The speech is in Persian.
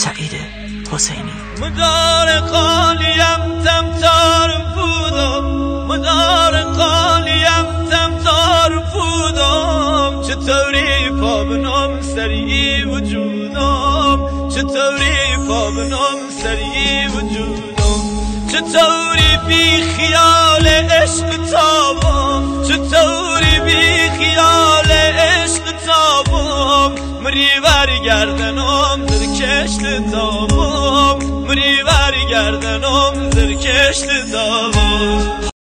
سعید حسینی. مدار قالیم تمتار بودم، مدار قالیم تمتار بودم، چطوری پا بنام سری وجودم، چطوری پا بنام سری وجودم، چطوری بی خیال عشق تابم، چطوری بی خیال عشق تابم، مری برگردنم در کشت تابم، مری برگردنم در کشت تابم.